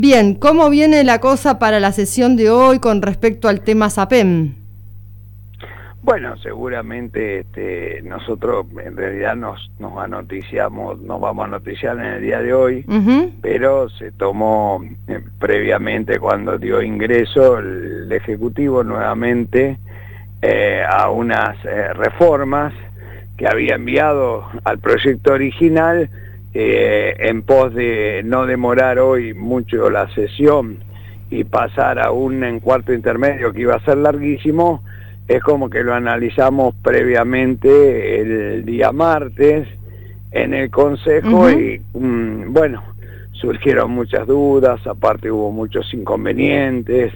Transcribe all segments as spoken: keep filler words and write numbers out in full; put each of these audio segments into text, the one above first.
Bien, ¿cómo viene la cosa para la sesión de hoy con respecto al tema SAPEM? Bueno, seguramente este, nosotros en realidad nos, nos anoticiamos, nos vamos a noticiar en el día de hoy, uh-huh. pero se tomó eh, previamente cuando dio ingreso el, el Ejecutivo nuevamente eh, a unas eh, reformas que había enviado al proyecto original eh, en pos de no demorar hoy mucho la sesión y pasar a un en cuarto intermedio que iba a ser larguísimo. Es como que lo analizamos previamente el día martes en el Consejo, uh-huh. y um, bueno, surgieron muchas dudas, aparte hubo muchos inconvenientes,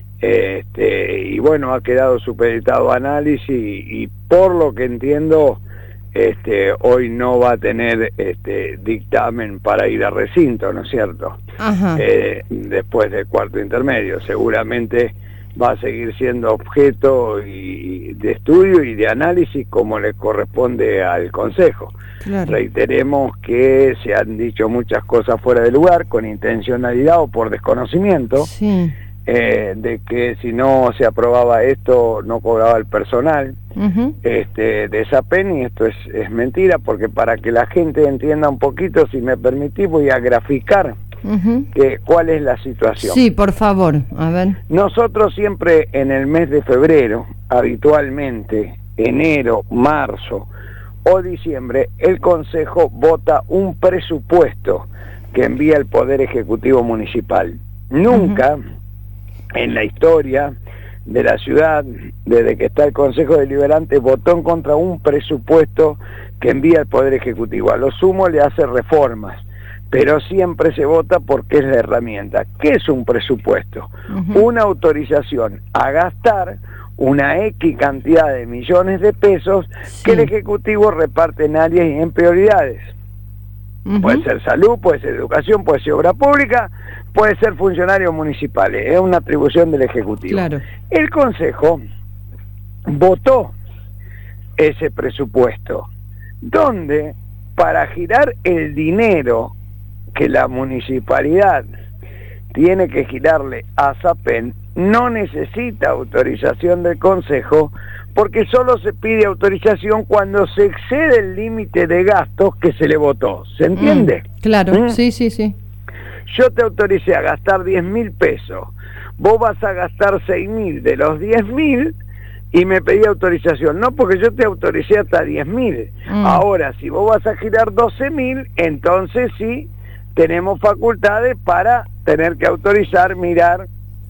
este, y bueno, ha quedado supeditado a análisis y, y por lo que entiendo, este, hoy no va a tener este dictamen para ir a recinto, ¿no es cierto? Uh-huh. Eh, después del cuarto intermedio, seguramente va a seguir siendo objeto y de estudio y de análisis como le corresponde al Consejo. Claro. Reiteremos que se han dicho muchas cosas fuera de lugar, con intencionalidad o por desconocimiento, sí. eh, de que si no se aprobaba esto no cobraba el personal uh-huh. este, de SAPEM, y esto es, es mentira, porque para que la gente entienda un poquito, si me permitís, voy a graficar Uh-huh. que, cuál es la situación. Sí, por favor, a ver. Nosotros siempre en el mes de febrero, habitualmente, enero, marzo o diciembre, el Consejo vota un presupuesto que envía el Poder Ejecutivo Municipal. Nunca uh-huh. en la historia de la ciudad, desde que está el Consejo Deliberante, votó en contra un presupuesto que envía el Poder Ejecutivo. A lo sumo le hace reformas, pero siempre se vota porque es la herramienta. ¿Qué es un presupuesto? Uh-huh. Una autorización a gastar una X cantidad de millones de pesos sí. que el Ejecutivo reparte en áreas y en prioridades. Uh-huh. Puede ser salud, puede ser educación, puede ser obra pública, puede ser funcionarios municipales. Es una atribución del Ejecutivo. Claro. El Consejo votó ese presupuesto, donde para girar el dinero que la municipalidad tiene que girarle a SAPEM, no necesita autorización del Consejo, porque solo se pide autorización cuando se excede el límite de gastos que se le votó. ¿Se entiende? Mm, claro, ¿Mm? sí, sí, sí. Yo te autoricé a gastar diez mil pesos, vos vas a gastar seis mil de los diez mil, y me pedí autorización. No, porque yo te autoricé hasta diez mil. Mm. Ahora, si vos vas a girar doce mil, entonces sí, tenemos facultades para tener que autorizar, mirar,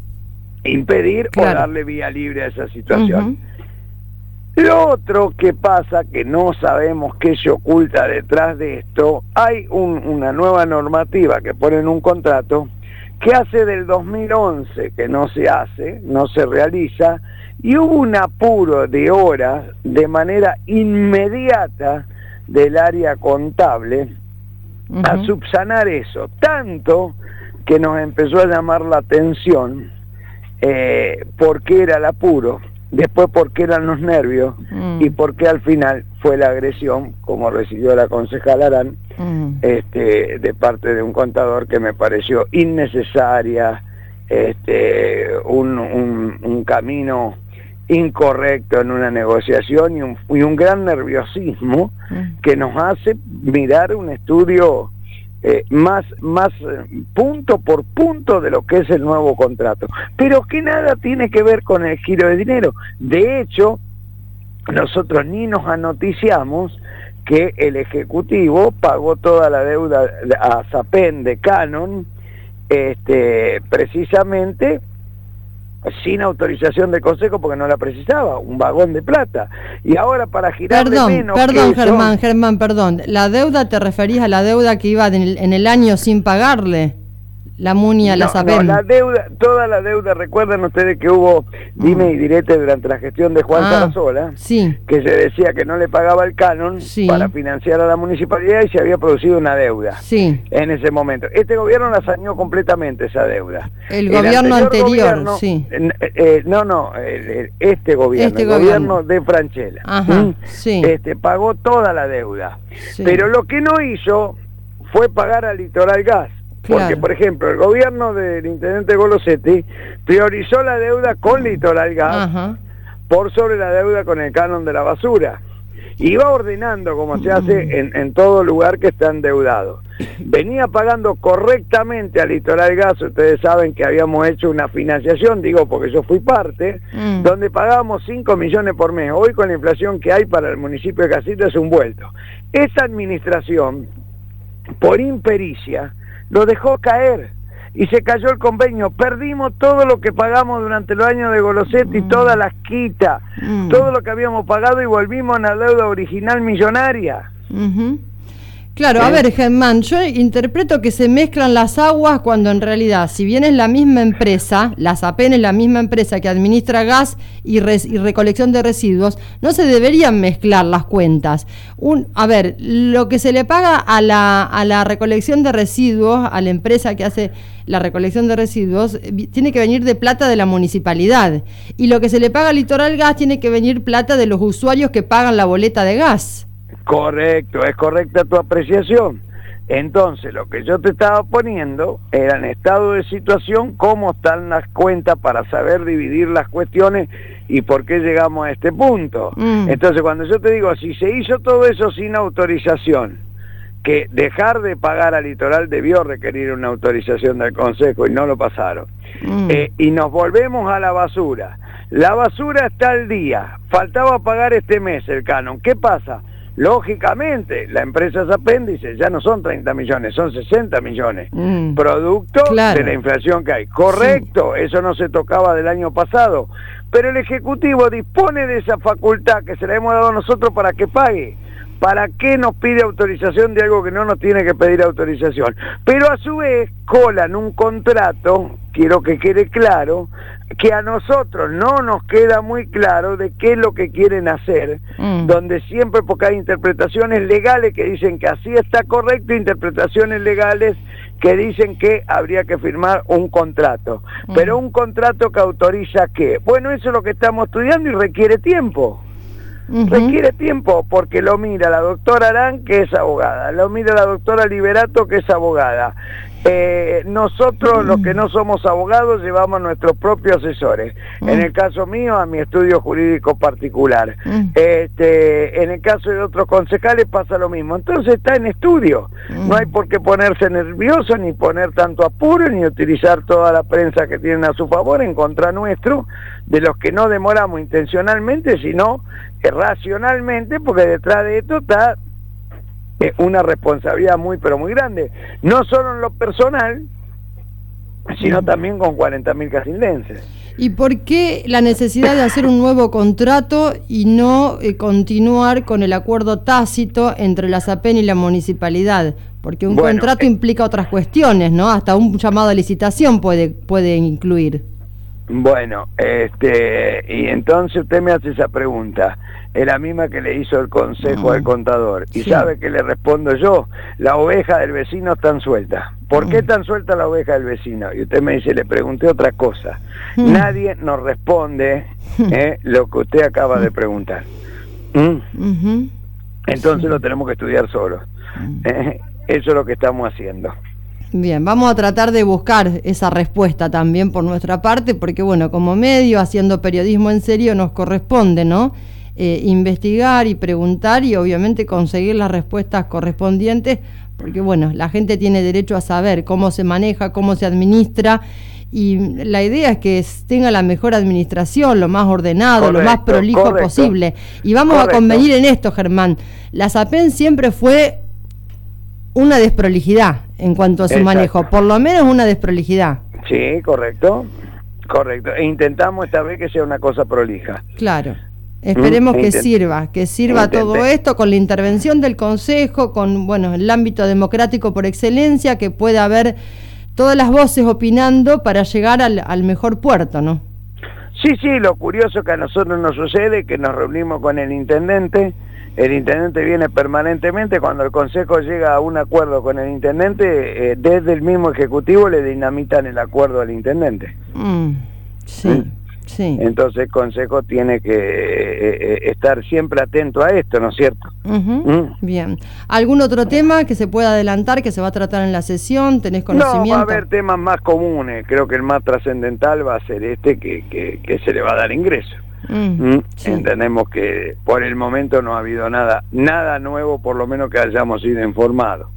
impedir claro. o darle vía libre a esa situación. Uh-huh. Lo otro que pasa, que no sabemos qué se oculta detrás de esto, hay un, una nueva normativa que pone en un contrato que hace del dos mil once que no se hace, no se realiza, y hubo un apuro de horas de manera inmediata del área contable Uh-huh. a subsanar eso, tanto que nos empezó a llamar la atención eh, por qué era el apuro, después por qué eran los nervios uh-huh. y por qué al final fue la agresión, como recibió la concejal Arán, uh-huh. este, de parte de un contador que me pareció innecesaria, este, un, un, un camino incorrecto en una negociación y un, y un gran nerviosismo mm. que nos hace mirar un estudio eh, más, más eh, punto por punto de lo que es el nuevo contrato, pero que nada tiene que ver con el giro de dinero. De hecho, nosotros ni nos anoticiamos que el Ejecutivo pagó toda la deuda a SAPEM de Canon, este, precisamente sin autorización del Consejo, porque no la precisaba, un vagón de plata. Y ahora para girar perdón, menos Perdón, que Germán, eso, Germán, perdón. ¿La deuda te referís a la deuda que iba en el, en el año sin pagarle? La Muni a la no, SAPEM. No, la deuda, toda la deuda, recuerden ustedes que hubo dime y direte durante la gestión de Juan ah, Sarasola, sí. que se decía que no le pagaba el canon sí. para financiar a la municipalidad y se había producido una deuda sí. en ese momento. Este gobierno la saneó completamente esa deuda. El, el gobierno anterior, gobierno, sí. Eh, eh, no, no, el, el, este gobierno, este el gobierno. gobierno de Franchella, Ajá, ¿Mm? sí. este, pagó toda la deuda. Sí. Pero lo que no hizo fue pagar al Litoral Gas, Porque, Claro. por ejemplo, el gobierno del intendente Golosetti priorizó la deuda con Litoral Gas Ajá. por sobre la deuda con el canon de la basura. Y va ordenando, como se hace en, en todo lugar que está endeudado. Venía pagando correctamente a Litoral Gas, ustedes saben que habíamos hecho una financiación, digo porque yo fui parte, Mm. donde pagábamos cinco millones por mes. Hoy con la inflación que hay para el municipio de Casita es un vuelto. Esa administración, por impericia, lo dejó caer y se cayó el convenio. Perdimos todo lo que pagamos durante los años de Golosetti, Mm. todas las quitas, Mm. todo lo que habíamos pagado y volvimos a la deuda original millonaria. Ujú. Claro, a ¿Eh? ver, Germán, yo interpreto que se mezclan las aguas cuando en realidad, si bien es la misma empresa, la SAPEN es la misma empresa que administra gas y, res- y recolección de residuos, no se deberían mezclar las cuentas. Un, a ver, lo que se le paga a la, a la recolección de residuos, a la empresa que hace la recolección de residuos, eh, vi- tiene que venir de plata de la municipalidad. Y lo que se le paga a Litoral Gas tiene que venir plata de los usuarios que pagan la boleta de gas. Correcto, es correcta tu apreciación. Entonces, lo que yo te estaba poniendo era en estado de situación cómo están las cuentas para saber dividir las cuestiones y por qué llegamos a este punto. Mm. Entonces, cuando yo te digo, si se hizo todo eso sin autorización, que dejar de pagar a Litoral debió requerir una autorización del Consejo y no lo pasaron. Mm. Eh, y nos volvemos a la basura. La basura está al día, faltaba pagar este mes el canon. ¿Qué pasa? Lógicamente, la empresa SAPEN dice, ya no son treinta millones, son sesenta millones. Mm. Producto Claro. de la inflación que hay. Correcto, sí. Eso no se tocaba del año pasado. Pero el Ejecutivo dispone de esa facultad que se la hemos dado nosotros para que pague. ¿Para qué nos pide autorización de algo que no nos tiene que pedir autorización? Pero a su vez colan un contrato, quiero que quede claro, que a nosotros no nos queda muy claro de qué es lo que quieren hacer, Mm. donde siempre, porque hay interpretaciones legales que dicen que así está correcto, interpretaciones legales que dicen que habría que firmar un contrato. Mm. Pero un contrato que autoriza ¿qué? Bueno, eso es lo que estamos estudiando y requiere tiempo. Ujú. Requiere tiempo porque lo mira la doctora Arán, que es abogada, lo mira la doctora Liberato, que es abogada. Eh, nosotros, los que no somos abogados, llevamos nuestros propios asesores. Mm. En el caso mío, a mi estudio jurídico particular. Mm. Este, en el caso de otros concejales pasa lo mismo. Entonces está en estudio. Mm. No hay por qué ponerse nervioso, ni poner tanto apuro, ni utilizar toda la prensa que tienen a su favor en contra nuestro, de los que no demoramos intencionalmente, sino que racionalmente, porque detrás de esto está eh, una responsabilidad muy, pero muy grande. No solo en lo personal, sino también con cuarenta mil casildenses. ¿Y por qué la necesidad de hacer un nuevo contrato y no eh, continuar con el acuerdo tácito entre la SAPEN y la municipalidad? Porque un Bueno, contrato eh, implica otras cuestiones, ¿no? Hasta un llamado a licitación puede, puede incluir. Bueno, este, y entonces usted me hace esa pregunta, es la misma que le hizo el consejo Mm. al contador, y Sí. ¿sabe qué le respondo yo? La oveja del vecino está suelta. ¿Por qué Mm. tan suelta la oveja del vecino? Y usted me dice, le pregunté otra cosa. Mm. Nadie nos responde eh, lo que usted acaba de preguntar. ¿Mm? Ujú. Entonces Sí. lo tenemos que estudiar solos. Eh, eso es lo que estamos haciendo. Bien, vamos a tratar de buscar esa respuesta también por nuestra parte, porque bueno, como medio, haciendo periodismo en serio, nos corresponde, ¿no? Eh, investigar y preguntar y obviamente conseguir las respuestas correspondientes, porque bueno, la gente tiene derecho a saber cómo se maneja, cómo se administra, y la idea es que tenga la mejor administración, lo más ordenado, Correcto, lo más prolijo correcto. posible. Y vamos Correcto. a convenir en esto, Germán. La SAPEN siempre fue una desprolijidad en cuanto a su Exacto. manejo, por lo menos una desprolijidad. Sí, correcto. Correcto. E intentamos esta vez que sea una cosa prolija. Claro. Esperemos Mm, que intent- sirva, que sirva intenté. todo esto con la intervención del Consejo, con bueno, el ámbito democrático por excelencia, que pueda haber todas las voces opinando para llegar al, al mejor puerto, ¿no? Sí, sí, lo curioso que a nosotros nos sucede es que nos reunimos con el intendente, el intendente viene permanentemente, cuando el consejo llega a un acuerdo con el intendente, eh, desde el mismo ejecutivo le dinamitan el acuerdo al intendente. Mm, sí. Mm. Sí. Entonces el Consejo tiene que eh, estar siempre atento a esto, ¿no es cierto? Uh-huh. ¿Mm? Bien. ¿Algún otro tema que se pueda adelantar, que se va a tratar en la sesión? ¿Tenés conocimiento? No, va a haber temas más comunes. Creo que el más trascendental va a ser este que, que, que se le va a dar ingreso. Mm, ¿Mm? Sí. Entendemos que por el momento no ha habido nada, nada nuevo, por lo menos que hayamos sido informados.